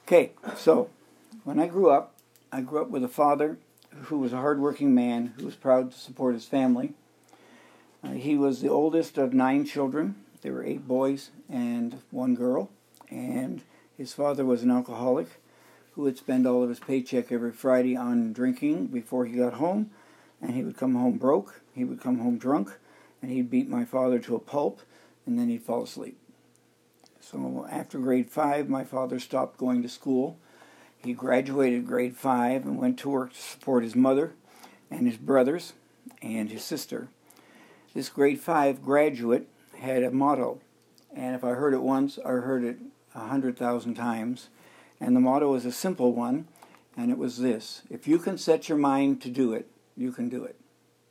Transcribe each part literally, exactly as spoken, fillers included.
Okay, so when I grew up, I grew up with a father who was a hardworking man who was proud to support his family. Uh, he was the oldest of nine children. There were eight boys and one girl. And his father was an alcoholic who would spend all of his paycheck every Friday on drinking before he got home. And he would come home broke, he would come home drunk, and he'd beat my father to a pulp, and then he'd fall asleep. So after grade five, my father stopped going to school. He graduated grade five and went to work to support his mother and his brothers and his sister. This grade five graduate had a motto, and if I heard it once, I heard it a hundred thousand times. And the motto was a simple one, and it was this: if you can set your mind to do it, you can do it.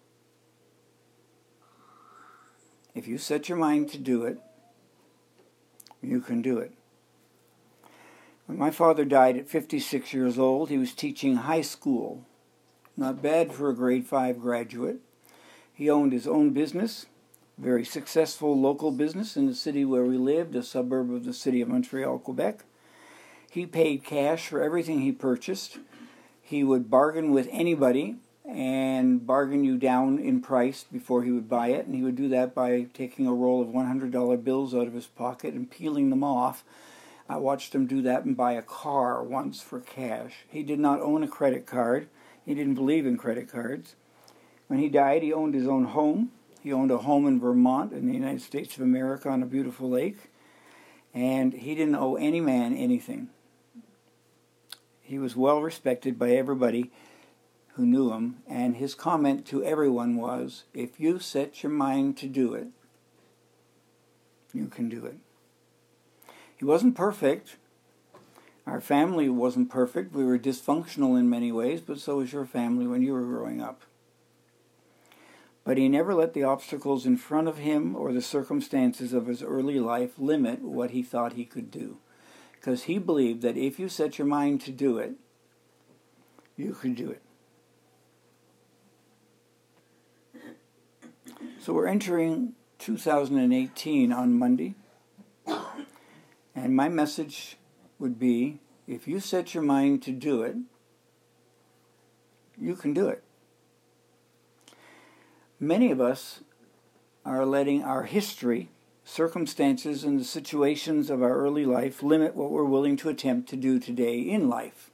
If you set your mind to do it, you can do it. When my father died at fifty-six years old, he was teaching high school. Not bad for a grade five graduate. He owned his own business, very successful local business in the city where we lived, a suburb of the city of Montreal, Quebec. He paid cash for everything he purchased. He would bargain with anybody and bargain you down in price before he would buy it, and he would do that by taking a roll of one hundred dollar bills out of his pocket and peeling them off. I watched him do that and buy a car once for cash. He did not own a credit card. He didn't believe in credit cards. When he died, he owned his own home. He owned a home in Vermont in the United States of America on a beautiful lake, and he didn't owe any man anything. He was well respected by everybody who knew him, and his comment to everyone was, if you set your mind to do it, you can do it. He wasn't perfect. Our family wasn't perfect. We were dysfunctional in many ways, but so was your family when you were growing up. But he never let the obstacles in front of him or the circumstances of his early life limit what he thought he could do. Because he believed that if you set your mind to do it, you could do it. So we're entering two thousand eighteen on Monday, and my message would be, if you set your mind to do it, you can do it. Many of us are letting our history, circumstances, and the situations of our early life limit what we're willing to attempt to do today in life.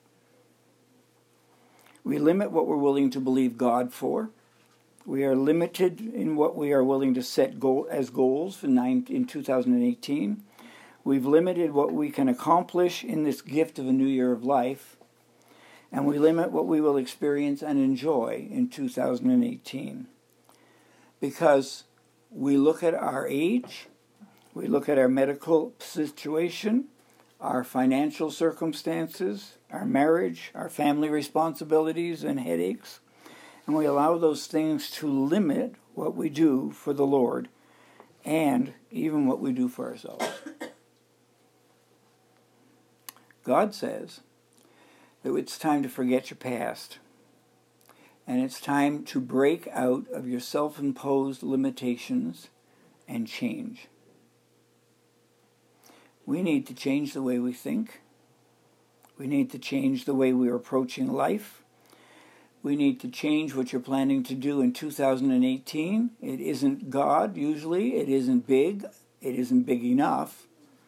We limit what we're willing to believe God for. We are limited in what we are willing to set goal, as goals in, nine, in two thousand eighteen. We've limited what we can accomplish in this gift of a new year of life. And we limit what we will experience and enjoy in two thousand eighteen. Because we look at our age, we look at our medical situation, our financial circumstances, our marriage, our family responsibilities and headaches, and we allow those things to limit what we do for the Lord and even what we do for ourselves. God says that it's time to forget your past, and it's time to break out of your self-imposed limitations and change. We need to change the way we think. We need to change the way we're approaching life. We need to change what you're planning to do in two thousand eighteen. It isn't God, usually. It isn't big. It isn't big enough.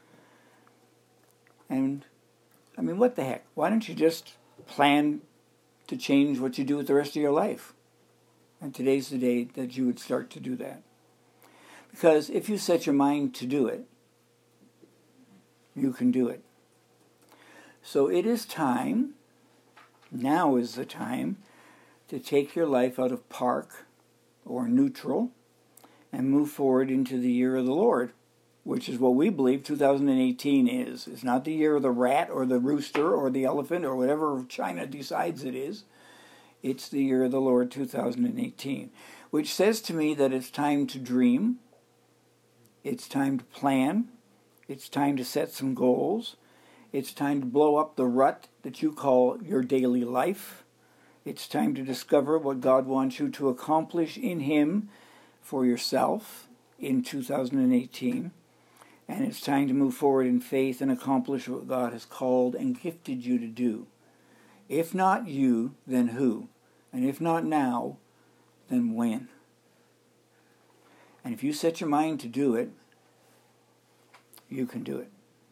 And, I mean, what the heck? Why don't you just plan to change what you do with the rest of your life? And today's the day that you would start to do that. Because if you set your mind to do it, you can do it. So it is time, now is the time, to take your life out of park or neutral and move forward into the year of the Lord, which is what we believe two thousand eighteen is. It's not the year of the rat or the rooster or the elephant or whatever China decides it is. It's the year of the Lord two thousand eighteen, which says to me that it's time to dream, it's time to plan, it's time to set some goals, it's time to blow up the rut that you call your daily life. It's time to discover what God wants you to accomplish in Him for yourself in two thousand eighteen. And it's time to move forward in faith and accomplish what God has called and gifted you to do. If not you, then who? And if not now, then when? And if you set your mind to do it, you can do it.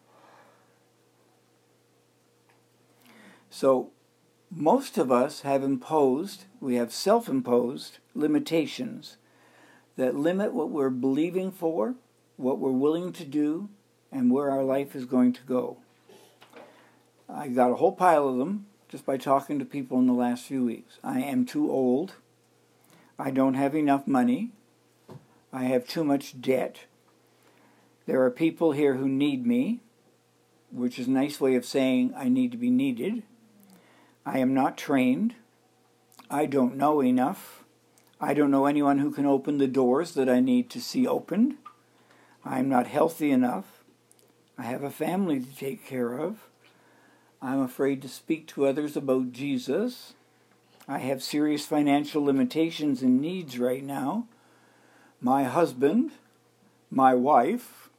So, most of us have imposed, we have self-imposed limitations that limit what we're believing for, what we're willing to do, and where our life is going to go. I got a whole pile of them just by talking to people in the last few weeks. I am too old. I don't have enough money. I have too much debt. There are people here who need me, which is a nice way of saying I need to be needed. I am not trained. I don't know enough. I don't know anyone who can open the doors that I need to see opened. I'm not healthy enough. I have a family to take care of. I'm afraid to speak to others about Jesus. I have serious financial limitations and needs right now. My husband, my wife,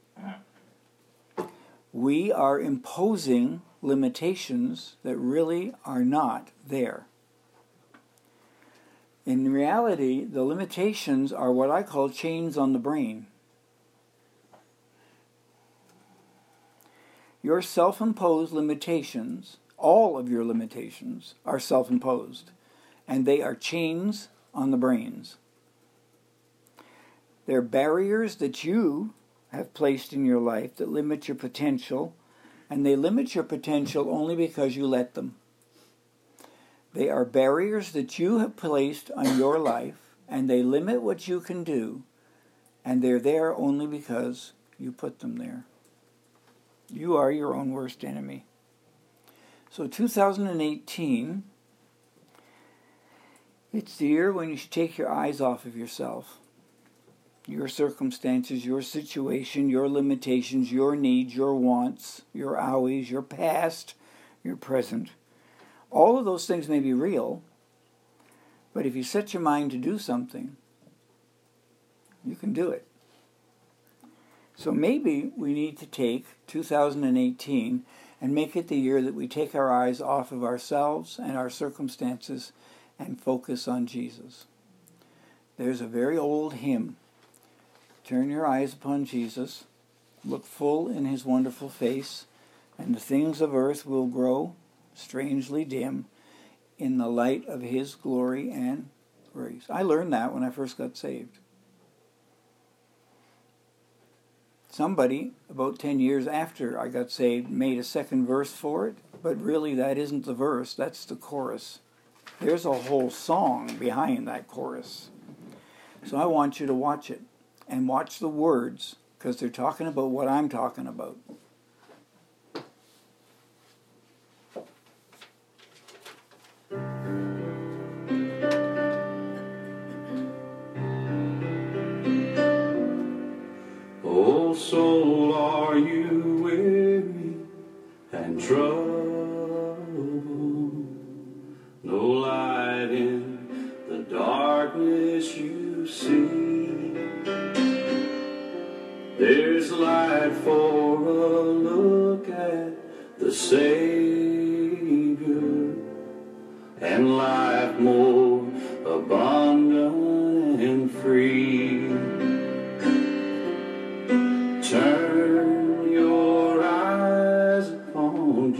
we are imposing limitations that really are not there. In reality, the limitations are what I call chains on the brain. Your self-imposed limitations, all of your limitations, are self-imposed, and they are chains on the brains. They're barriers that you have placed in your life that limit your potential, and they limit your potential only because you let them. They are barriers that you have placed on your life, and they limit what you can do, and they're there only because you put them there. You are your own worst enemy. So two thousand eighteen, it's the year when you should take your eyes off of yourself. Your circumstances, your situation, your limitations, your needs, your wants, your owies, your past, your present. All of those things may be real, but if you set your mind to do something, you can do it. So maybe we need to take two thousand eighteen and make it the year that we take our eyes off of ourselves and our circumstances and focus on Jesus. There's a very old hymn. Turn your eyes upon Jesus, look full in his wonderful face, and the things of earth will grow strangely dim in the light of his glory and grace. I learned that when I first got saved. Somebody, about ten years after I got saved, made a second verse for it, but really that isn't the verse, that's the chorus. There's a whole song behind that chorus. So I want you to watch it, and watch the words, because they're talking about what I'm talking about. Oh, soul, are you weary and troubled? No light in the darkness you see. There's light for a look at the Savior, and life more abundant and free. Turn your eyes upon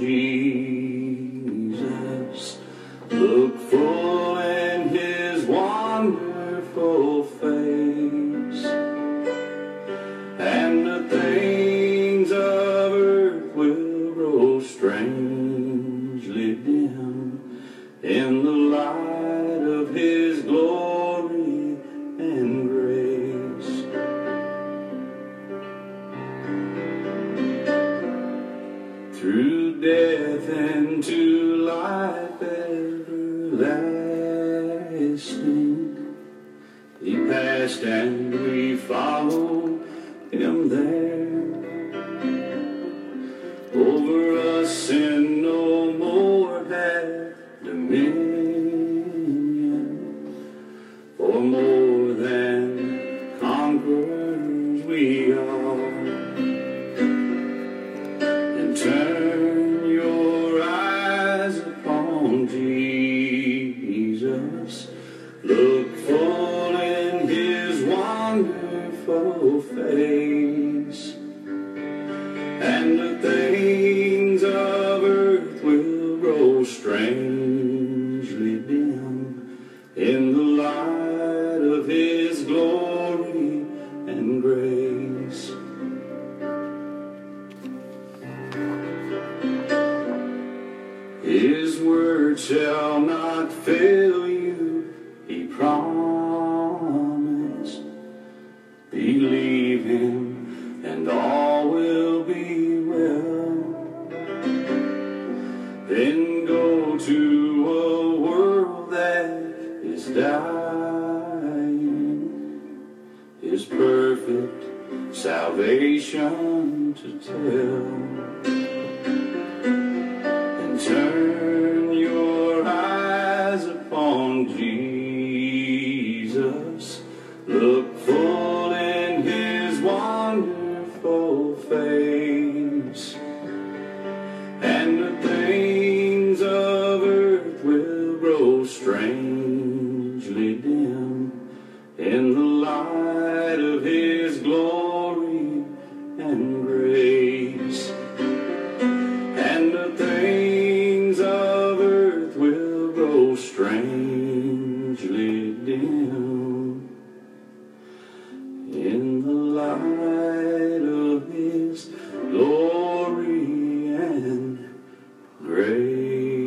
Jesus. Look full in his wonderful face, and the things of earth will grow strangely dim in the light of his glory and grace. Through death and to life everlasting, he passed and we follow him there. Over us sin no more hath dominion, for more than conquerors we are. turn your eyes upon Jesus. Look full in his wonderful face, and the things of earth will grow strangely dim in the light of his glory and grace. His word shall not fail you, he promised. Believe him and all will be well. Then go to a world that is dying, his perfect salvation to tell. Turn your eyes upon Jesus. Look full in his wonderful face, and the things of earth will grow strangely dim in the light of his glory and grace. And the things of earth will grow strangely dim in the light of his glory and grace.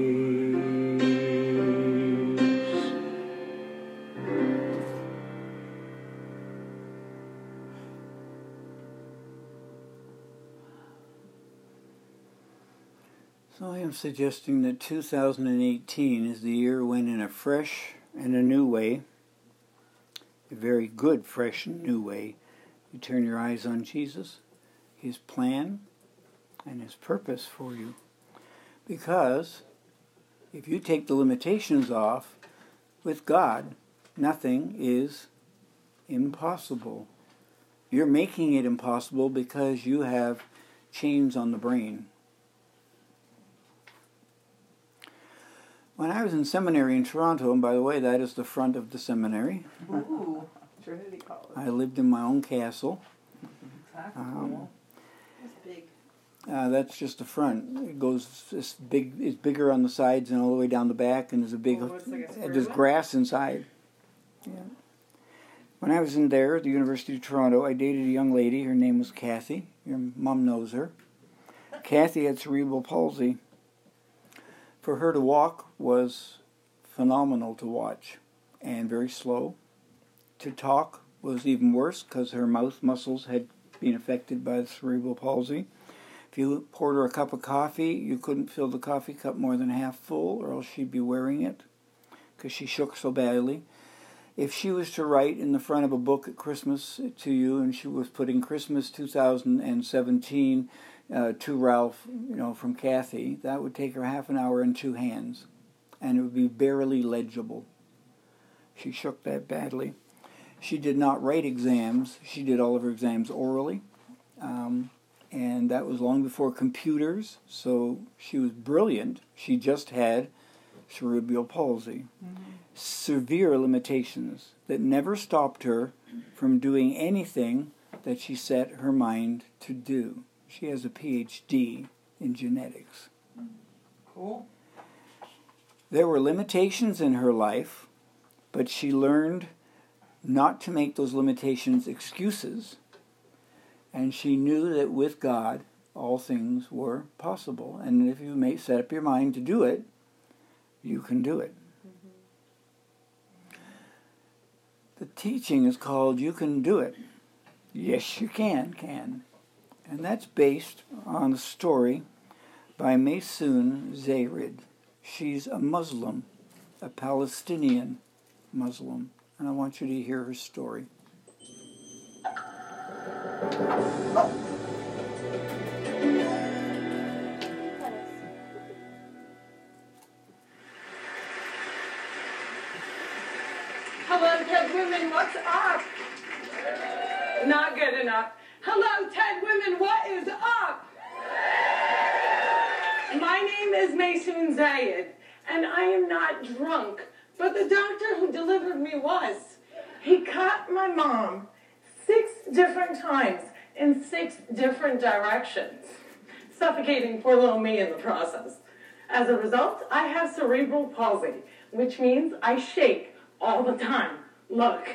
So I am suggesting that two thousand eighteen is the year when, in a fresh and a new way, a very good, fresh and new way, you turn your eyes on Jesus, his plan, and his purpose for you. Because if you take the limitations off, with God, nothing is impossible. You're making it impossible because you have chains on the brain. When I was in seminary in Toronto, and by the way, that is the front of the seminary. Ooh, Trinity College. I lived in my own castle. That's Um, cool. That's big. Uh, that's just the front. It goes this big. It's bigger on the sides and all the way down the back, and there's a big. Oh, it's like a square there's one? grass inside. Yeah. When I was in there at the University of Toronto, I dated a young lady. Her name was Kathy. Your mom knows her. Kathy had cerebral palsy. For her to walk was phenomenal to watch, and very slow. To talk was even worse because her mouth muscles had been affected by the cerebral palsy. If you poured her a cup of coffee, you couldn't fill the coffee cup more than half full, or else she'd be wearing it because she shook so badly. If she was to write in the front of a book at Christmas to you, and she was putting Christmas two thousand seventeen uh, to Ralph, you know, from Kathy, that would take her half an hour and two hands, and it would be barely legible. She shook that badly. She did not write exams. She did all of her exams orally, um, and that was long before computers, so she was brilliant. She just had cerebral palsy. Mm-hmm. Severe limitations that never stopped her from doing anything that she set her mind to do. She has a P H D in genetics. Cool. There were limitations in her life, but she learned not to make those limitations excuses, and she knew that with God all things were possible, and if you may set up your mind to do it, you can do it. The teaching is called You Can Do It. Yes, you can, can. And that's based on a story by Maysoon Zayrid. She's a Muslim, a Palestinian Muslim. And I want you to hear her story. Hello, Ted Women, what's up? Not good enough. Hello, Ted Women, what is up? My name is Maysoon Zayed, and I am not drunk, but the doctor who delivered me was. He cut my mom six different times in six different directions, suffocating poor little me in the process. As a result, I have cerebral palsy, which means I shake all the time. Look.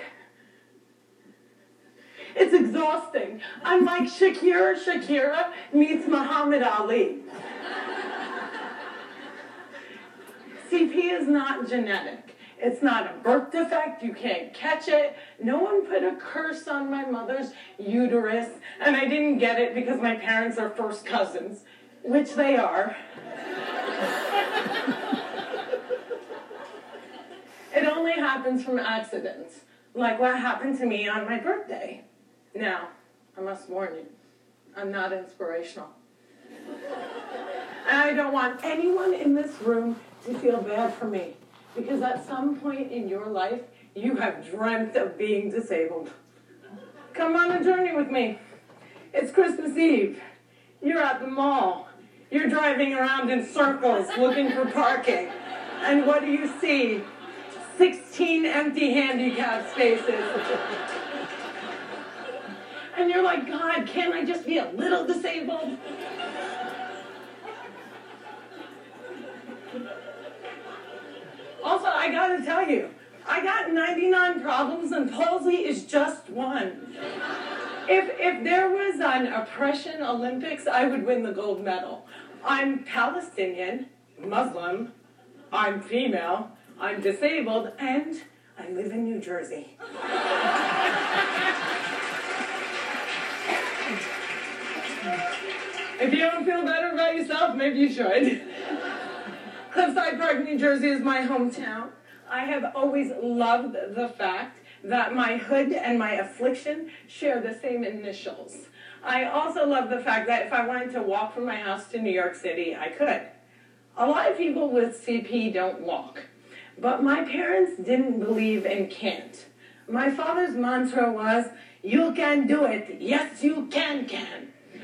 It's exhausting. I'm like Shakira Shakira meets Muhammad Ali. C P is not genetic. It's not a birth defect. You can't catch it. No one put a curse on my mother's uterus, and I didn't get it because my parents are first cousins, which they are. It only happens from accidents, like what happened to me on my birthday. Now, I must warn you, I'm not inspirational. And I don't want anyone in this room to feel bad for me, because at some point in your life, you have dreamt of being disabled. Come on a journey with me. It's Christmas Eve. You're at the mall. You're driving around in circles looking for parking. And what do you see? sixteen empty handicap spaces. And you're like, God, can't I just be a little disabled? Also, I gotta tell you, I got ninety-nine problems and palsy is just one. If, if there was an oppression Olympics, I would win the gold medal. I'm Palestinian, Muslim, I'm female, I'm disabled, and I live in New Jersey. If you don't feel better about yourself, maybe you should. Cliffside Park, New Jersey is my hometown. I have always loved the fact that my hood and my affliction share the same initials. I also love the fact that if I wanted to walk from my house to New York City, I could. A lot of people with C P don't walk, but my parents didn't believe in can't. My father's mantra was, you can do it, yes you can can.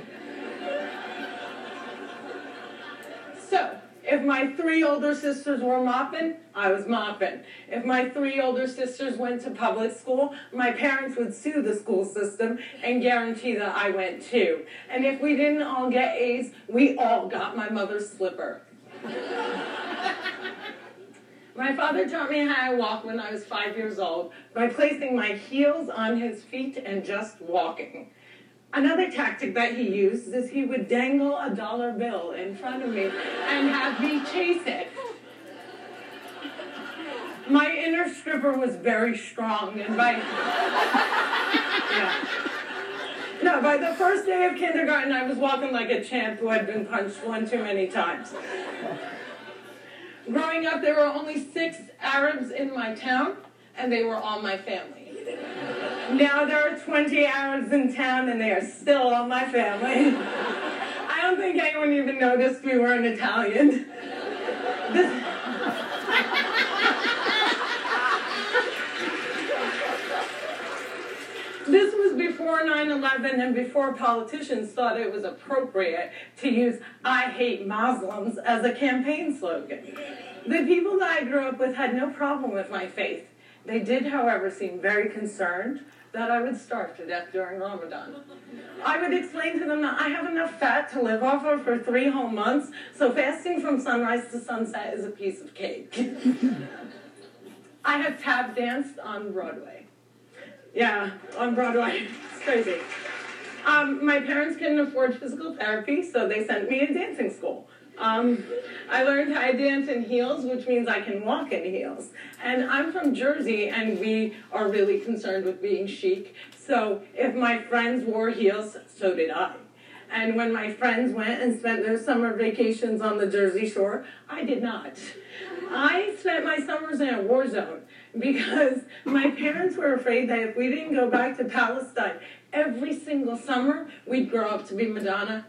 So, if my three older sisters were mopping, I was mopping. If my three older sisters went to public school, my parents would sue the school system and guarantee that I went too. And if we didn't all get A's, we all got my mother's slipper. My father taught me how to walk when I was five years old by placing my heels on his feet and just walking. Another tactic that he used is he would dangle a dollar bill in front of me and have me chase it. My inner stripper was very strong, and by yeah. no, by the first day of kindergarten, I was walking like a champ who had been punched one too many times. Growing up, there were only six Arabs in my town, and they were all my family. Now there are twenty Arabs in town, and they are still all my family. I don't think anyone even noticed we were an Italian. This, this was before nine eleven and before politicians thought it was appropriate to use "I hate Muslims" as a campaign slogan. The people that I grew up with had no problem with my faith. They did, however, seem very concerned that I would starve to death during Ramadan. I would explain to them that I have enough fat to live off of for three whole months, so fasting from sunrise to sunset is a piece of cake. I have tap danced on Broadway. Yeah, on Broadway. It's crazy. Um, my parents couldn't afford physical therapy, so they sent me to dancing school. Um, I learned how to dance in heels, which means I can walk in heels. And I'm from Jersey, and we are really concerned with being chic. So if my friends wore heels, so did I. And when my friends went and spent their summer vacations on the Jersey Shore, I did not. I spent my summers in a war zone because my parents were afraid that if we didn't go back to Palestine every single summer, we'd grow up to be Madonna.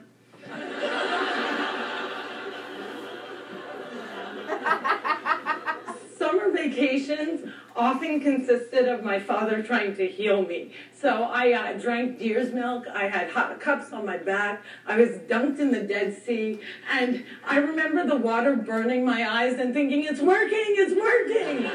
Summer vacations often consisted of my father trying to heal me. So I uh, drank deer's milk, I had hot cups on my back, I was dunked in the Dead Sea, and I remember the water burning my eyes and thinking, it's working, it's working!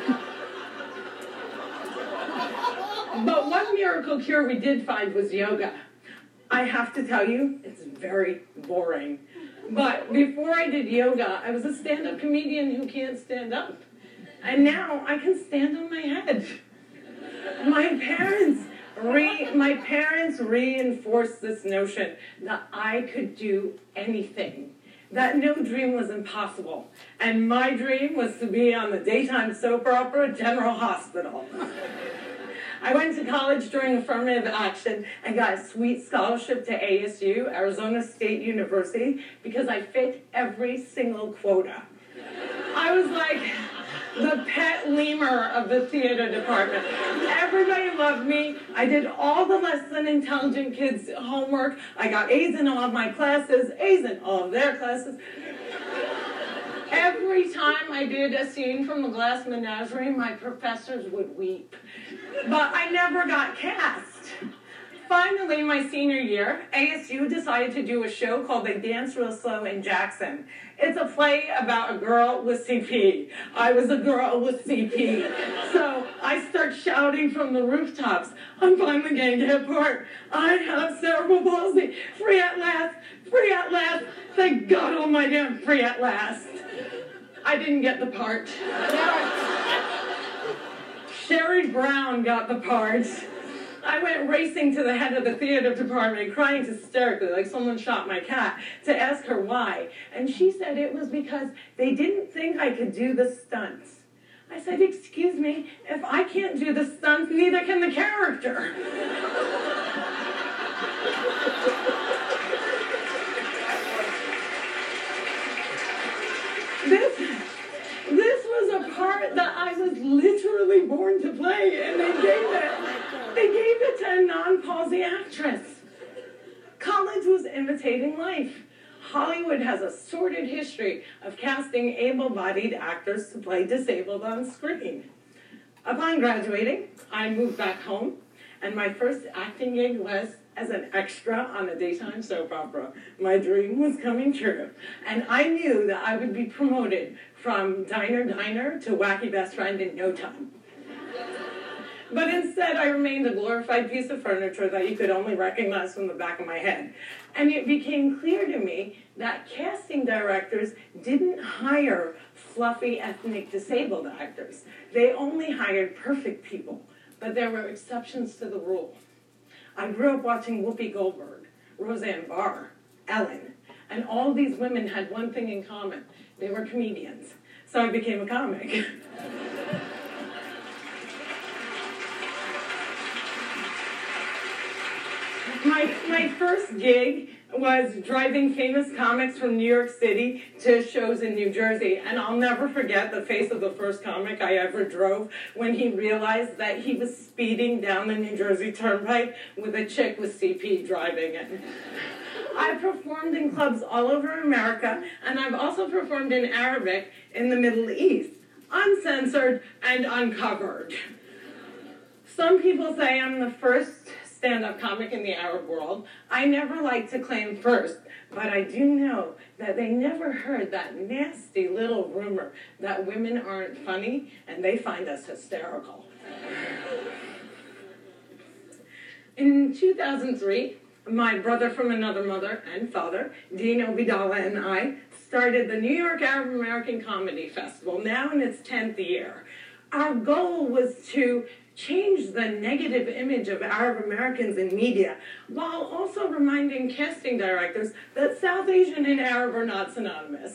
But one miracle cure we did find was yoga. I have to tell you, it's very boring. But before I did yoga, I was a stand-up comedian who can't stand up. And now I can stand on my head. My parents, re my parents reinforced this notion that I could do anything, that no dream was impossible. And my dream was to be on the daytime soap opera General Hospital. I went to college during affirmative action and got a sweet scholarship to A S U, Arizona State University, because I fit every single quota. I was like the pet lemur of the theater department. Everybody loved me. I did all the less than intelligent kids' homework. I got A's in all of my classes, A's in all of their classes. Every time I did a scene from The Glass Menagerie, my professors would weep. But I never got cast. Finally, my senior year, A S U decided to do a show called They Dance Real Slow in Jackson. It's a play about a girl with C P. I was a girl with C P. So I start shouting from the rooftops, I'm finally getting to hit part. I have cerebral palsy. Free at last. Free at last. Thank God almighty I'm free at last. I didn't get the part. Sherry Brown got the part. I went racing to the head of the theater department, crying hysterically like someone shot my cat, to ask her why. And she said it was because they didn't think I could do the stunts. I said, excuse me, if I can't do the stunts, neither can the character. This, this was a part that I was literally born to play, and they gave it, they gave it to a non-palsy actress. College was imitating life. Hollywood has a sordid history of casting able-bodied actors to play disabled on screen. Upon graduating, I moved back home, and my first acting gig was as an extra on a daytime soap opera. My dream was coming true, and I knew that I would be promoted from diner diner to wacky best friend in no time. But instead, I remained a glorified piece of furniture that you could only recognize from the back of my head. And it became clear to me that casting directors didn't hire fluffy ethnic disabled actors. They only hired perfect people, but there were exceptions to the rule. I grew up watching Whoopi Goldberg, Roseanne Barr, Ellen, and all these women had one thing in common. They were comedians. So I became a comic. My, my first gig was driving famous comics from New York City to shows in New Jersey. And I'll never forget the face of the first comic I ever drove when he realized that he was speeding down the New Jersey Turnpike with a chick with C P driving it. I performed in clubs all over America, and I've also performed in Arabic in the Middle East, uncensored and uncovered. Some people say I'm the first stand-up comic in the Arab world. I never like to claim first, but I do know that they never heard that nasty little rumor that women aren't funny and they find us hysterical. In two thousand three, my brother from another mother and father, Dino Vidala, and I started the New York Arab American Comedy Festival, now in its tenth year. Our goal was to change the negative image of Arab Americans in media, while also reminding casting directors that South Asian and Arab are not synonymous.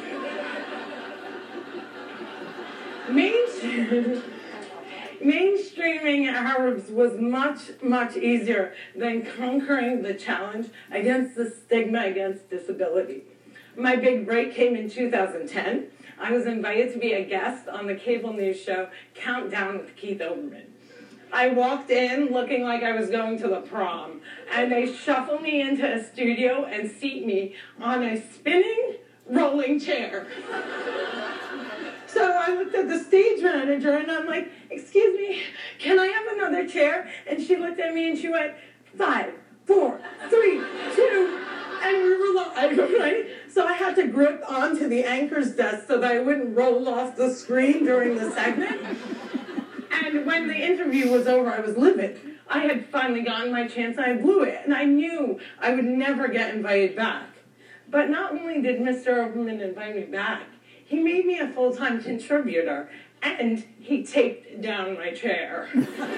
Mainstream, mainstreaming Arabs was much, much easier than conquering the challenge against the stigma against disability. My big break came in two thousand ten. I was invited to be a guest on the cable news show Countdown with Keith Olbermann. I walked in looking like I was going to the prom, and they shuffle me into a studio and seat me on a spinning rolling chair. So I I looked at the stage manager and I'm like, excuse me, can I have another chair? And she looked at me and she went, five, four, three, two, and we were live, right? So I had to grip onto the anchor's desk so that I wouldn't roll off the screen during the segment. And when the interview was over, I was livid. I had finally gotten my chance, and I blew it. And I knew I would never get invited back. But not only did Mister Oberman invite me back, he made me a full-time contributor, and he taped down my chair.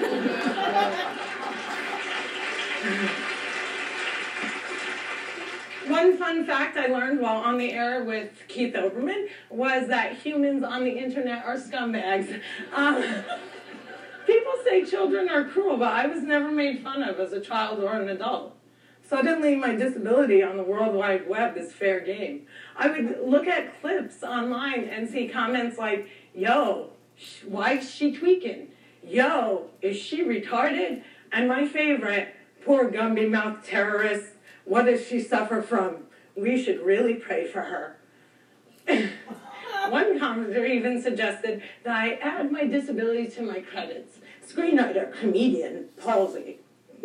One fun fact I learned while on the air with Keith Oberman was that humans on the internet are scumbags. Um, people say children are cruel, but I was never made fun of as a child or an adult. Suddenly, my disability on the World Wide Web is fair game. I would look at clips online and see comments like, yo, why is she tweaking? Yo, is she retarded? And my favorite, poor Gumby-mouthed terrorist. What does she suffer from? We should really pray for her. One commenter even suggested that I add my disability to my credits. Screenwriter, comedian, palsy.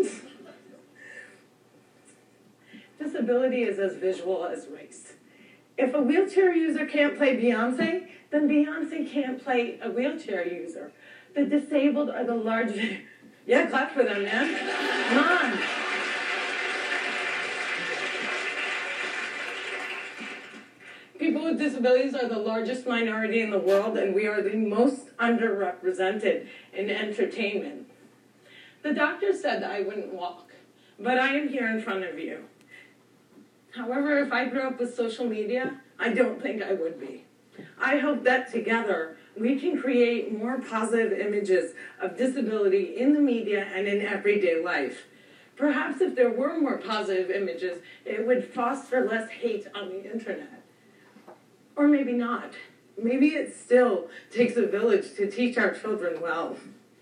Disability is as visual as race. If a wheelchair user can't play Beyonce, then Beyonce can't play a wheelchair user. The disabled are the largest... Yeah, clap for them, man. Come on. People with disabilities are the largest minority in the world, and we are the most underrepresented in entertainment. The doctor said that I wouldn't walk, but I am here in front of you. However, if I grew up with social media, I don't think I would be. I hope that together we can create more positive images of disability in the media and in everyday life. Perhaps if there were more positive images, it would foster less hate on the internet. Or maybe not. Maybe it still takes a village to teach our children well.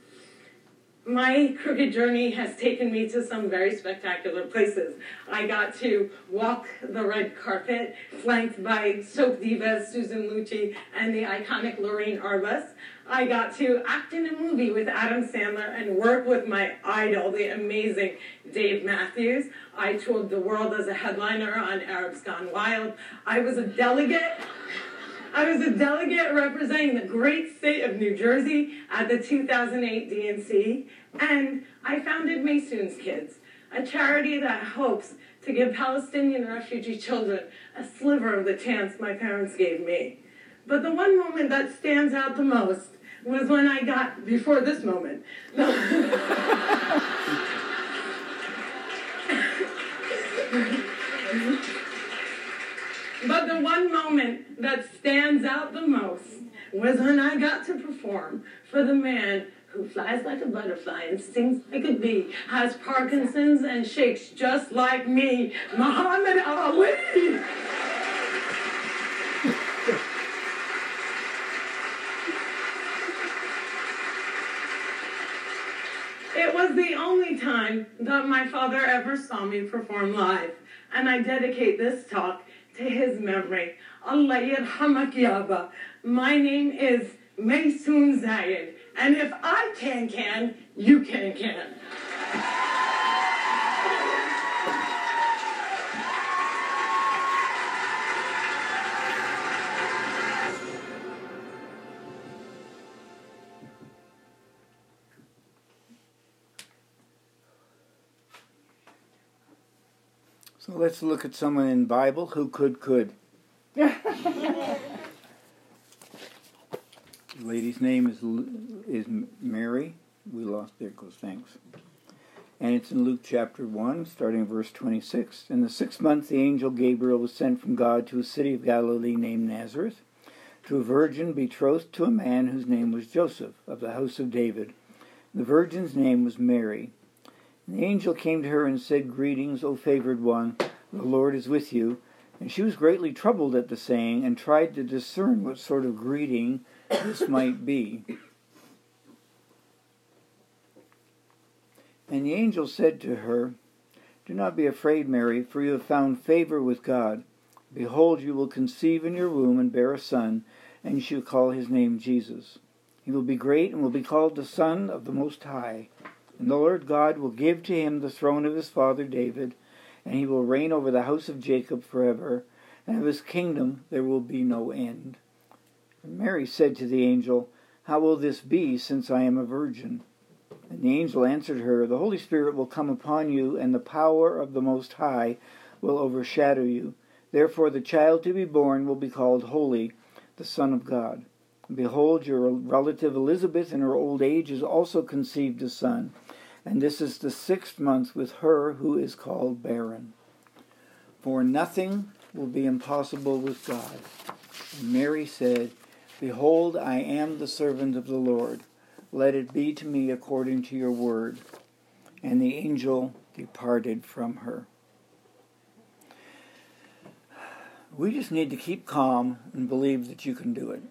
My crooked journey has taken me to some very spectacular places. I got to walk the red carpet, flanked by soap diva Susan Lucci and the iconic Lorraine Arbus. I got to act in a movie with Adam Sandler and work with my idol, the amazing Dave Matthews. I toured the world as a headliner on Arabs Gone Wild. I was a delegate. I was a delegate representing the great state of New Jersey at the two thousand eight D N C, and I founded Maysoon's Kids, a charity that hopes to give Palestinian refugee children a sliver of the chance my parents gave me. But the one moment that stands out the most was when I got, before this moment, But the one moment that stands out the most was when I got to perform for the man who flies like a butterfly and sings like a bee, has Parkinson's and shakes just like me, Muhammad Ali. It was the only time that my father ever saw me perform live, and I dedicate this talk to his memory. Allah yarhamak yaba. My name is Maysoon Zayed, and if I can can, you can can. So let's look at someone in the Bible who could, could. The lady's name is is Mary. We lost there, goes thanks. And it's in Luke chapter one, starting verse twenty-six. In the sixth month, the angel Gabriel was sent from God to a city of Galilee named Nazareth, to a virgin betrothed to a man whose name was Joseph, of the house of David. The virgin's name was Mary. And the angel came to her and said, "Greetings, O favored one, the Lord is with you." And she was greatly troubled at the saying, and tried to discern what sort of greeting this might be. And the angel said to her, "Do not be afraid, Mary, for you have found favor with God. Behold, you will conceive in your womb and bear a son, and you shall call his name Jesus. He will be great and will be called the Son of the Most High. And the Lord God will give to him the throne of his father David, and he will reign over the house of Jacob forever, and of his kingdom there will be no end. And Mary said to the angel, How will this be, since I am a virgin? And the angel answered her, The Holy Spirit will come upon you, and the power of the Most High will overshadow you. Therefore the child to be born will be called Holy, the Son of God. And behold, your relative Elizabeth in her old age has also conceived a son, and this is the sixth month with her who is called barren. For nothing will be impossible with God. And Mary said, Behold, I am the servant of the Lord. Let it be to me according to your word. And the angel departed from her. We just need to keep calm and believe that you can do it.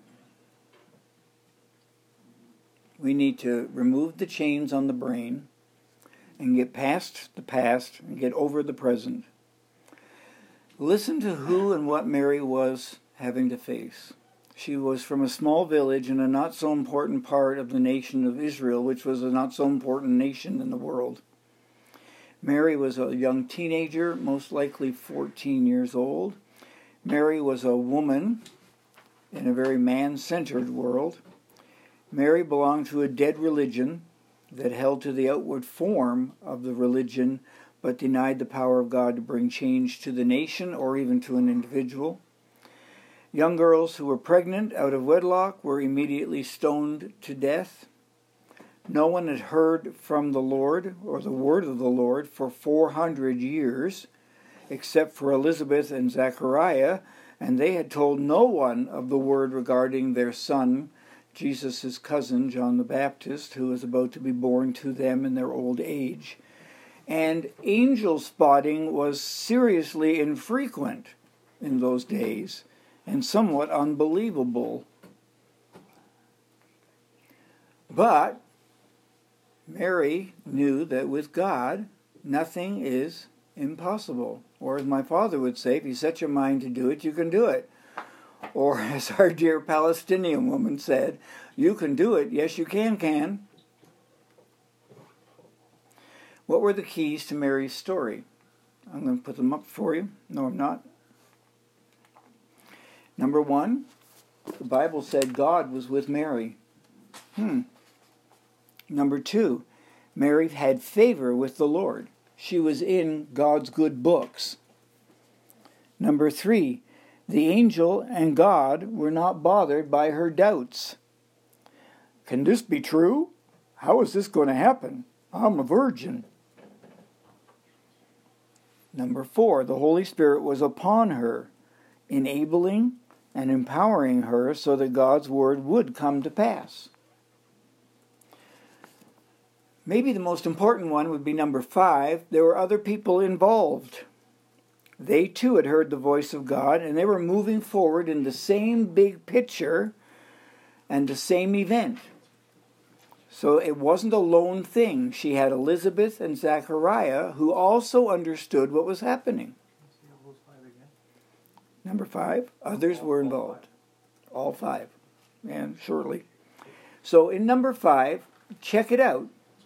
We need to remove the chains on the brain and get past the past and get over the present. Listen to who and what Mary was having to face. She was from a small village in a not so important part of the nation of Israel, which was a not so important nation in the world. Mary was a young teenager, most likely fourteen years old. Mary was a woman in a very man-centered world. Mary belonged to a dead religion that held to the outward form of the religion, but denied the power of God to bring change to the nation or even to an individual. Young girls who were pregnant out of wedlock were immediately stoned to death. No one had heard from the Lord or the word of the Lord for four hundred years, except for Elizabeth and Zechariah, and they had told no one of the word regarding their son, Jesus' cousin, John the Baptist, who was about to be born to them in their old age. And angel spotting was seriously infrequent in those days, and somewhat unbelievable. But Mary knew that with God, nothing is impossible. Or as my father would say, if you set your mind to do it, you can do it. Or as our dear Palestinian woman said, you can do it. Yes, you can, can. What were the keys to Mary's story? I'm going to put them up for you. No, I'm not. Number one, the Bible said God was with Mary. Hmm. Number two, Mary had favor with the Lord. She was in God's good books. Number three, the angel and God were not bothered by her doubts. Can this be true? How is this going to happen? I'm a virgin. Number four, the Holy Spirit was upon her, enabling and empowering her so that God's word would come to pass. Maybe the most important one would be number five. There were other people involved. They too had heard the voice of God, and they were moving forward in the same big picture and the same event. So it wasn't a lone thing. She had Elizabeth and Zechariah, who also understood what was happening. Number five, others were involved. All five, and surely. So in number five, check it out.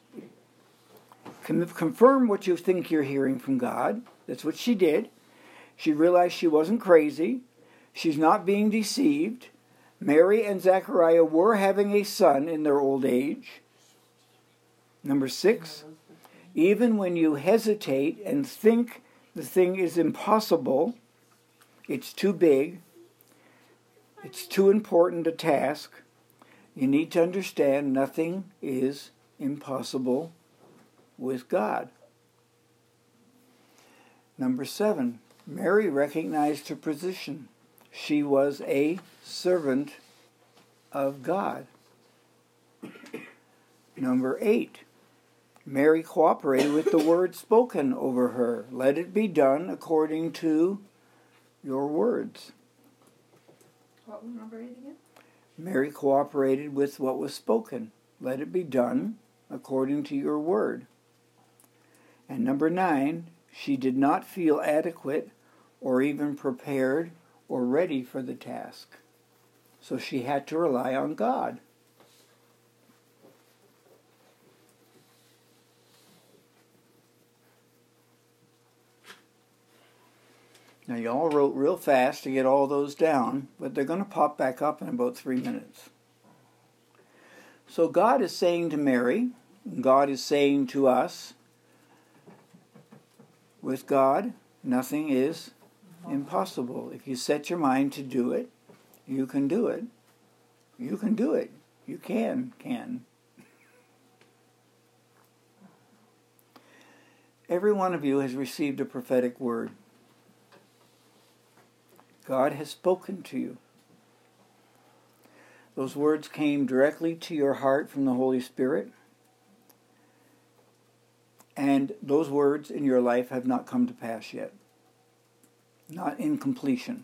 Confirm what you think you're hearing from God. That's what she did. She realized she wasn't crazy. She's not being deceived. Mary and Zechariah were having a son in their old age. Number six, even when you hesitate and think the thing is impossible, it's too big, it's too important a task, you need to understand nothing is impossible with God. Number seven, Mary recognized her position. She was a servant of God. Number eight, Mary cooperated with the word spoken over her. Let it be done according to your words. What was number eight again? Mary cooperated with what was spoken. Let it be done according to your word. And number nine, she did not feel adequate or even prepared or ready for the task. So she had to rely on God. Now, you all wrote real fast to get all those down, but they're going to pop back up in about three minutes. So God is saying to Mary, God is saying to us, with God, nothing is impossible. If you set your mind to do it, you can do it. You can do it. You can, can. Every one of you has received a prophetic word. God has spoken to you. Those words came directly to your heart from the Holy Spirit. And those words in your life have not come to pass yet. Not in completion.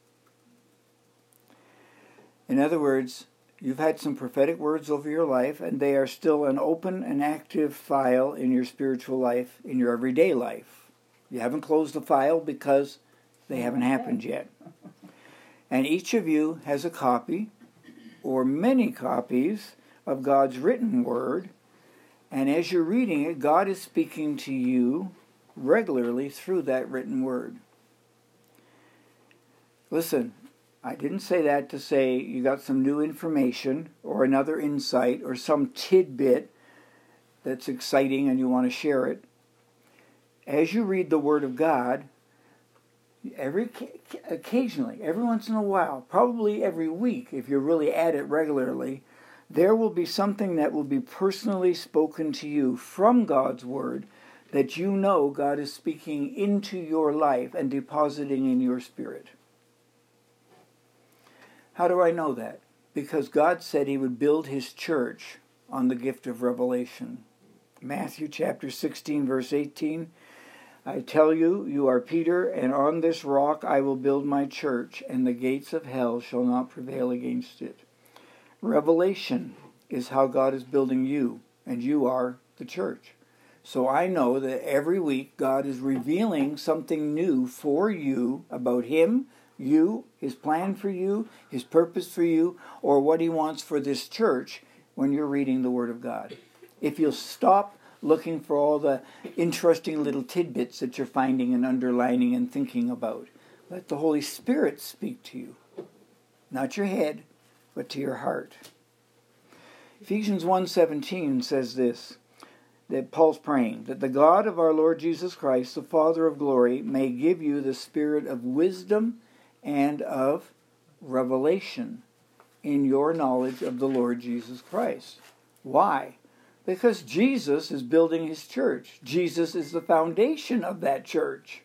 In other words, you've had some prophetic words over your life, and they are still an open and active file in your spiritual life, in your everyday life. You haven't closed the file because they haven't happened yet. And each of you has a copy, or many copies, of God's written word. And as you're reading it, God is speaking to you regularly through that written word. Listen, I didn't say that to say you got some new information or another insight or some tidbit that's exciting and you want to share it. As you read the Word of God, every occasionally, every once in a while, probably every week, if you're really at it regularly, there will be something that will be personally spoken to you from God's Word that you know God is speaking into your life and depositing in your spirit. How do I know that? Because God said He would build His church on the gift of revelation. Matthew chapter sixteen, verse eighteen, I tell you, you are Peter, and on this rock I will build my church, and the gates of hell shall not prevail against it. Revelation is how God is building you, and you are the church. So I know that every week God is revealing something new for you about Him, you, His plan for you, His purpose for you, or what He wants for this church when you're reading the Word of God. If you'll stop looking for all the interesting little tidbits that you're finding and underlining and thinking about, let the Holy Spirit speak to you. Not your head, but to your heart. Ephesians one seventeen says this, that Paul's praying, that the God of our Lord Jesus Christ, the Father of glory, may give you the spirit of wisdom and of revelation in your knowledge of the Lord Jesus Christ. Why? Because Jesus is building His church. Jesus is the foundation of that church.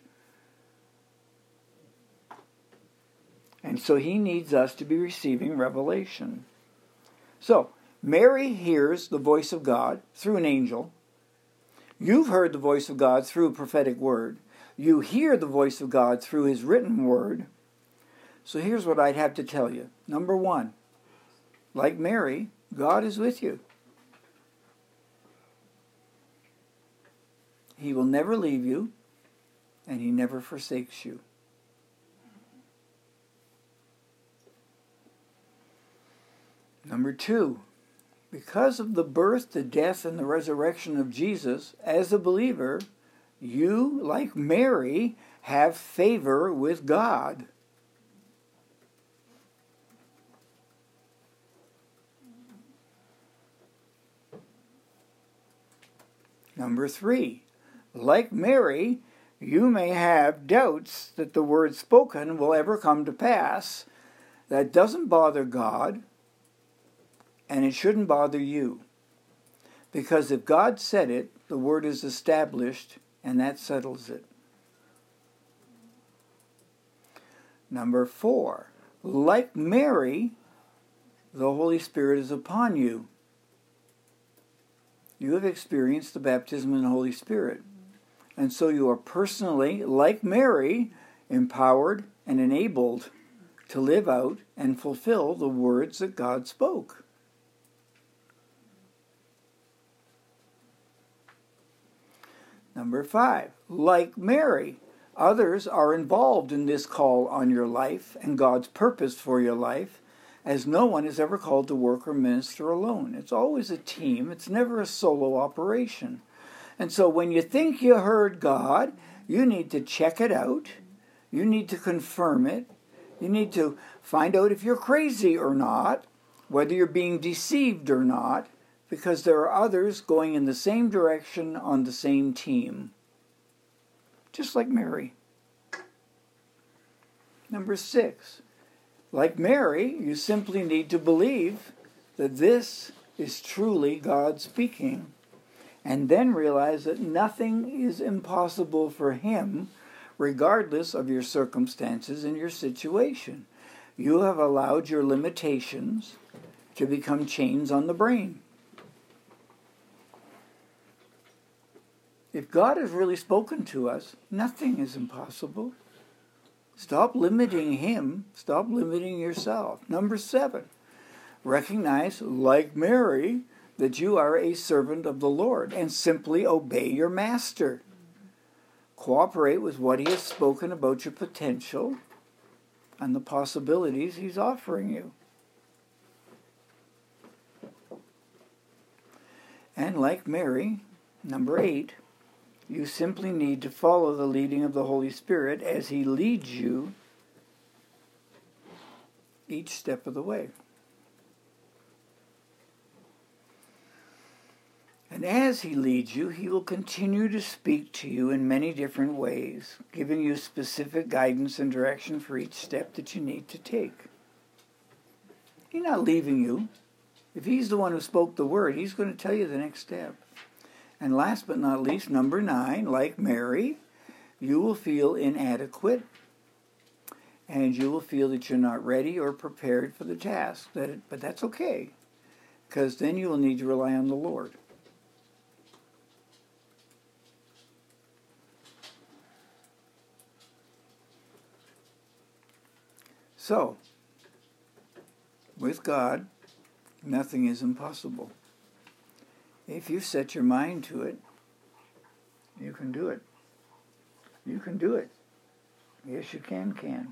And so He needs us to be receiving revelation. So, Mary hears the voice of God through an angel. You've heard the voice of God through a prophetic word. You hear the voice of God through His written word. So here's what I'd have to tell you. Number one, like Mary, God is with you. He will never leave you, and He never forsakes you. Number two, because of the birth, the death, and the resurrection of Jesus, as a believer, you, like Mary, have favor with God. Number three, like Mary, you may have doubts that the word spoken will ever come to pass. That doesn't bother God, and it shouldn't bother you. Because if God said it, the word is established, and that settles it. Number four, like Mary, the Holy Spirit is upon you. You have experienced the baptism in the Holy Spirit. And so you are personally, like Mary, empowered and enabled to live out and fulfill the words that God spoke. Number five, like Mary, others are involved in this call on your life and God's purpose for your life, as no one is ever called to work or minister alone. It's always a team. It's never a solo operation. And so when you think you heard God, you need to check it out. You need to confirm it. You need to find out if you're crazy or not, whether you're being deceived or not, because there are others going in the same direction on the same team. Just like Mary. Number six. Like Mary, you simply need to believe that this is truly God speaking, and then realize that nothing is impossible for Him, regardless of your circumstances and your situation. You have allowed your limitations to become chains on the brain. If God has really spoken to us, nothing is impossible. Stop limiting Him. Stop limiting yourself. Number seven, recognize, like Mary, that you are a servant of the Lord and simply obey your master. Cooperate with what He has spoken about your potential and the possibilities He's offering you. And like Mary, number eight, you simply need to follow the leading of the Holy Spirit as He leads you each step of the way. And as He leads you, He will continue to speak to you in many different ways, giving you specific guidance and direction for each step that you need to take. He's not leaving you. If He's the one who spoke the word, He's going to tell you the next step. And last but not least, number nine, like Mary, you will feel inadequate, and you will feel that you're not ready or prepared for the task. That it, but that's okay, because then you will need to rely on the Lord. So, with God, nothing is impossible. If you set your mind to it, you can do it. You can do it. Yes, you can, can.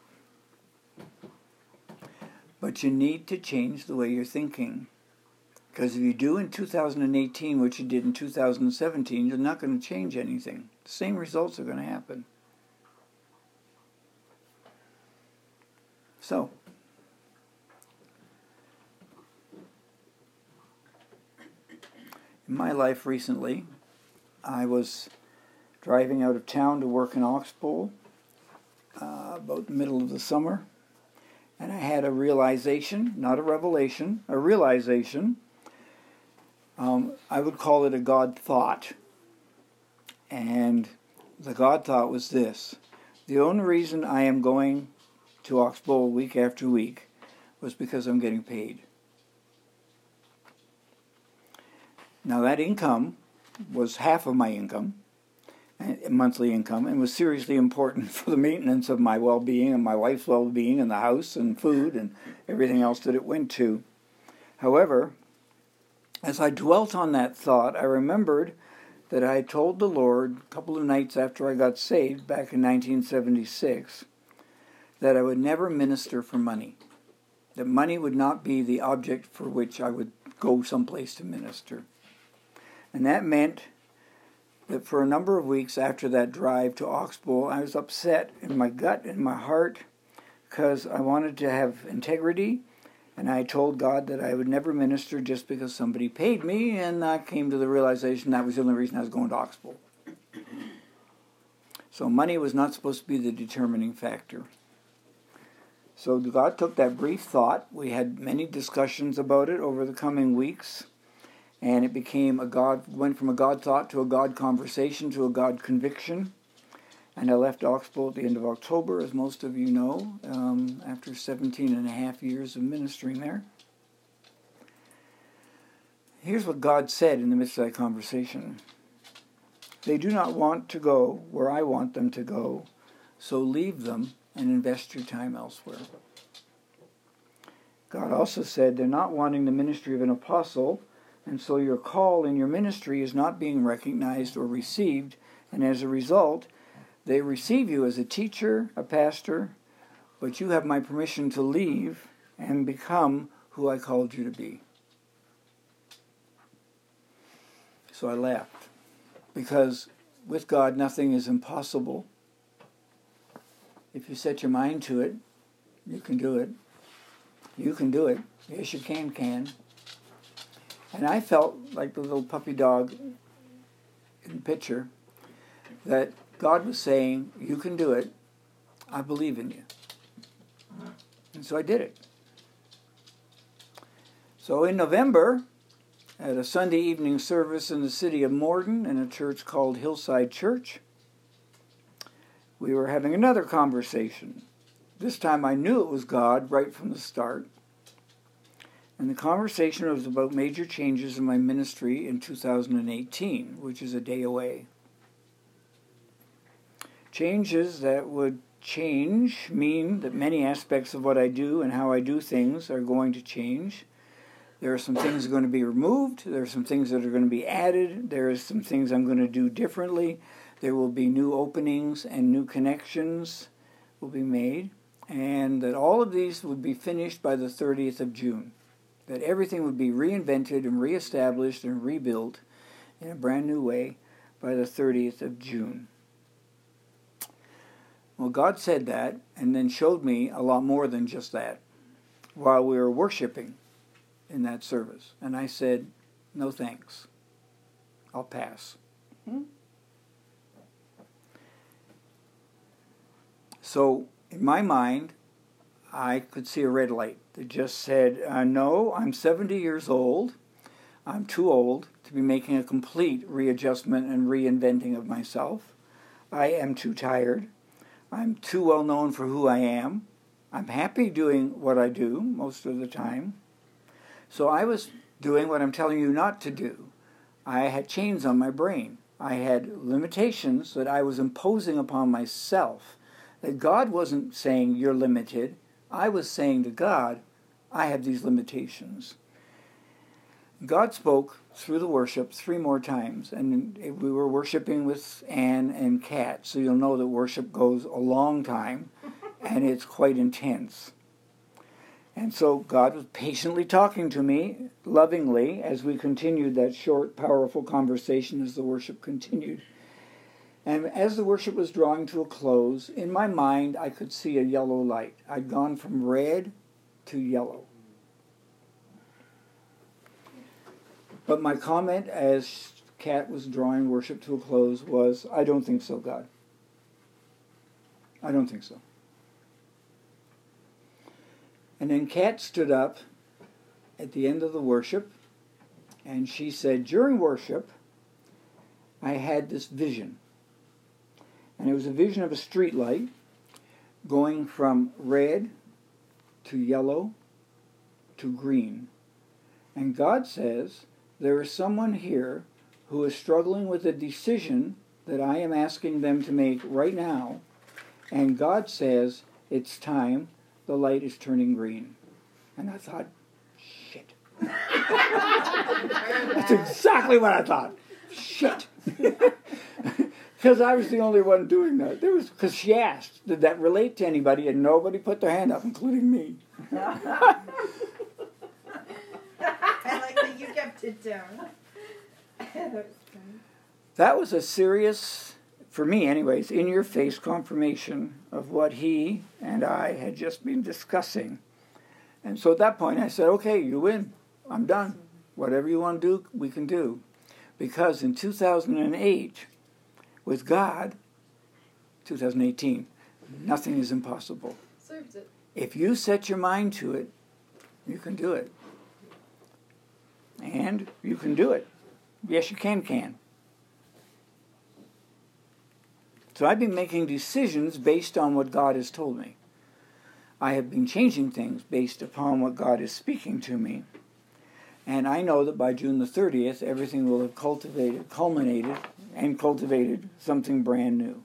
But you need to change the way you're thinking. Because if you do in two thousand eighteen what you did in two thousand seventeen, you're not going to change anything. The same results are going to happen. So, in my life recently, I was driving out of town to work in Oxbow uh, about the middle of the summer, and I had a realization, not a revelation, a realization. Um, I would call it a God thought. And the God thought was this: the only reason I am going to Oxbow week after week was because I'm getting paid. Now that income was half of my income, monthly income, and was seriously important for the maintenance of my well-being and my wife's well-being and the house and food and everything else that it went to. However, as I dwelt on that thought, I remembered that I had told the Lord a couple of nights after I got saved back in nineteen seventy-six that I would never minister for money, that money would not be the object for which I would go someplace to minister. And that meant that for a number of weeks after that drive to Oxbow, I was upset in my gut and my heart because I wanted to have integrity, and I told God that I would never minister just because somebody paid me, and I came to the realization that was the only reason I was going to Oxbow. So money was not supposed to be the determining factor. So God took that brief thought. We had many discussions about it over the coming weeks. And it became a God, went from a God thought to a God conversation to a God conviction. And I left Oxbow at the end of October, as most of you know, um, after seventeen and a half years of ministering there. Here's what God said in the midst of that conversation. They do not want to go where I want them to go, so leave them and invest your time elsewhere. God also said they're not wanting the ministry of an apostle, and so your call in your ministry is not being recognized or received, and as a result, they receive you as a teacher, a pastor, but you have my permission to leave and become who I called you to be. So I laughed, because with God nothing is impossible. If you set your mind to it, you can do it. You can do it. Yes, you can, can. And I felt like the little puppy dog in the picture, that God was saying, you can do it. I believe in you. And so I did it. So in November, at a Sunday evening service in the city of Morden in a church called Hillside Church, we were having another conversation. This time I knew it was God right from the start. And the conversation was about major changes in my ministry in two thousand eighteen, which is a day away. Changes that would change mean that many aspects of what I do and how I do things are going to change. There are some things that are going to be removed. There are some things that are going to be added. There are some things I'm going to do differently. There will be new openings and new connections will be made. And that all of these would be finished by the thirtieth of June. That everything would be reinvented and reestablished and rebuilt in a brand new way by the thirtieth of June. Well, God said that and then showed me a lot more than just that while we were worshiping in that service. And I said, no thanks. I'll pass. Hmm? So, in my mind, I could see a red light that just said, uh, no, I'm seventy years old. I'm too old to be making a complete readjustment and reinventing of myself. I am too tired. I'm too well known for who I am. I'm happy doing what I do most of the time. So I was doing what I'm telling you not to do. I had chains on my brain. I had limitations that I was imposing upon myself. That God wasn't saying, you're limited. I was saying to God, I have these limitations. God spoke through the worship three more times, and we were worshiping with Anne and Kat, so you'll know that worship goes a long time, and it's quite intense. And so God was patiently talking to me, lovingly, as we continued that short, powerful conversation as the worship continued. And as the worship was drawing to a close, in my mind I could see a yellow light. I'd gone from red to yellow. But my comment as Kat was drawing worship to a close was, I don't think so, God. I don't think so. And then Kat stood up at the end of the worship, and she said, during worship, I had this vision. And it was a vision of a street light going from red to yellow to green. And God says, there is someone here who is struggling with a decision that I am asking them to make right now. And God says, it's time. The light is turning green. And I thought, shit. That's exactly what I thought. Shit. Because I was the only one doing that. There was because she asked, did that relate to anybody? And nobody put their hand up, including me. I like that you kept it down. That was a serious, for me anyways, in-your-face confirmation of what he and I had just been discussing. And so at that point I said, okay, you win. I'm done. Whatever you want to do, we can do. Because in two thousand eight, with God, two thousand eighteen, nothing is impossible. Serves it. If you set your mind to it, you can do it. And you can do it. Yes, you can, can. So I've been making decisions based on what God has told me. I have been changing things based upon what God is speaking to me. And I know that by June the thirtieth, everything will have cultivated, culminated, and cultivated something brand new.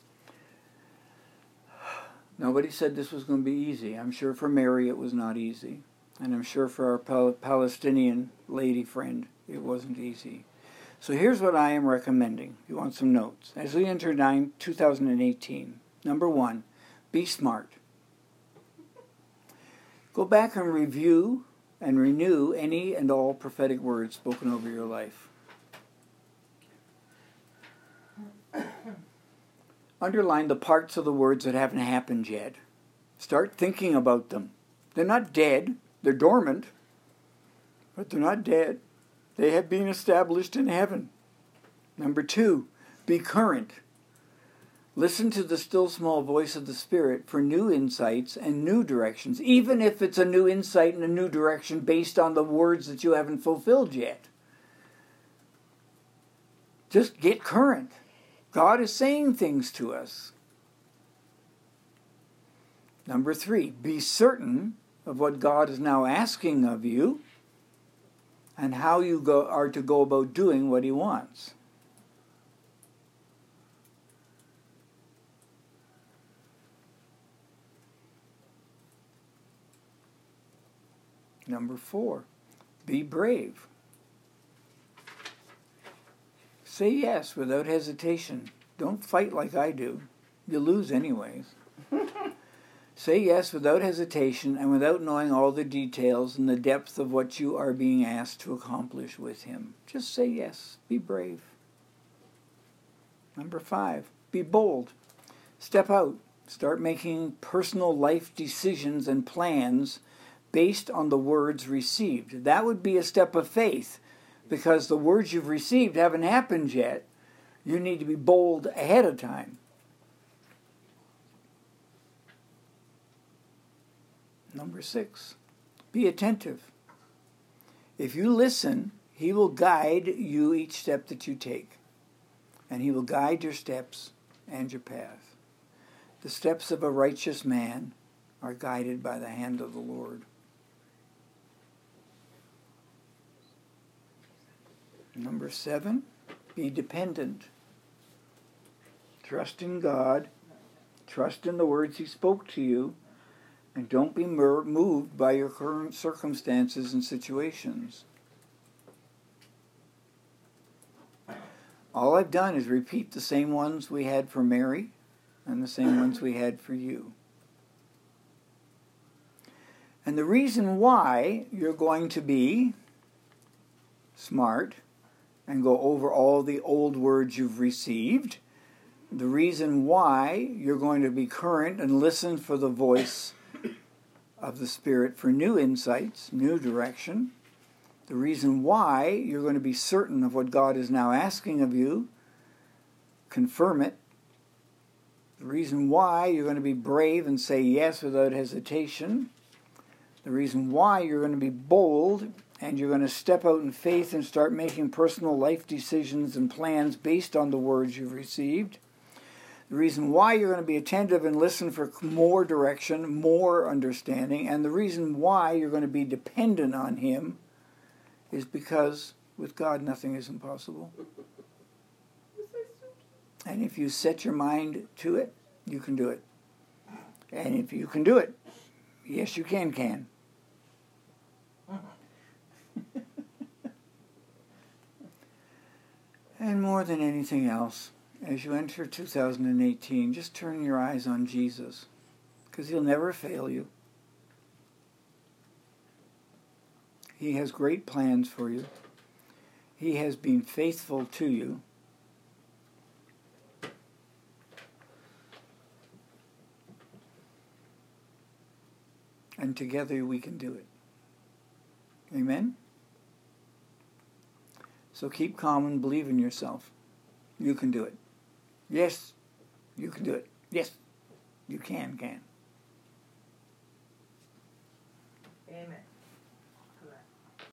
Nobody said this was going to be easy. I'm sure for Mary it was not easy. And I'm sure for our Pal- Palestinian lady friend it wasn't easy. So here's what I am recommending. You want some notes. As we enter nine, two thousand eighteen, number one, be smart. Go back and review and renew any and all prophetic words spoken over your life. Underline the parts of the words that haven't happened yet. Start thinking about them. They're not dead. They're dormant. But they're not dead. They have been established in heaven. Number two, be current. Listen to the still small voice of the Spirit for new insights and new directions, even if it's a new insight and a new direction based on the words that you haven't fulfilled yet. Just get current. God is saying things to us. Number three, be certain of what God is now asking of you and how you go, are to go about doing what He wants. Number four, be brave. Say yes without hesitation. Don't fight like I do. You lose anyways. Say yes without hesitation and without knowing all the details and the depth of what you are being asked to accomplish with Him. Just say yes. Be brave. Number five, be bold. Step out. Start making personal life decisions and plans based on the words received. That would be a step of faith, because the words you've received haven't happened yet. You need to be bold ahead of time. Number six, be attentive. If you listen, He will guide you each step that you take. And He will guide your steps and your path. The steps of a righteous man are guided by the hand of the Lord. Number seven, be dependent. Trust in God. Trust in the words He spoke to you. And don't be moved by your current circumstances and situations. All I've done is repeat the same ones we had for Mary and the same ones we had for you. And the reason why you're going to be smart and go over all the old words you've received, the reason why you're going to be current and listen for the voice of the Spirit for new insights, new direction, the reason why you're going to be certain of what God is now asking of you, confirm it, the reason why you're going to be brave and say yes without hesitation, the reason why you're going to be bold and you're going to step out in faith and start making personal life decisions and plans based on the words you've received. The reason why you're going to be attentive and listen for more direction, more understanding, and the reason why you're going to be dependent on Him is because with God nothing is impossible. And if you set your mind to it, you can do it. And if you can do it, yes, you can, can. And more than anything else, as you enter two thousand eighteen, just turn your eyes on Jesus, because He'll never fail you. He has great plans for you. He has been faithful to you. And together we can do it. Amen? So keep calm and believe in yourself. You can do it. Yes, you can do it. Yes, you can, can.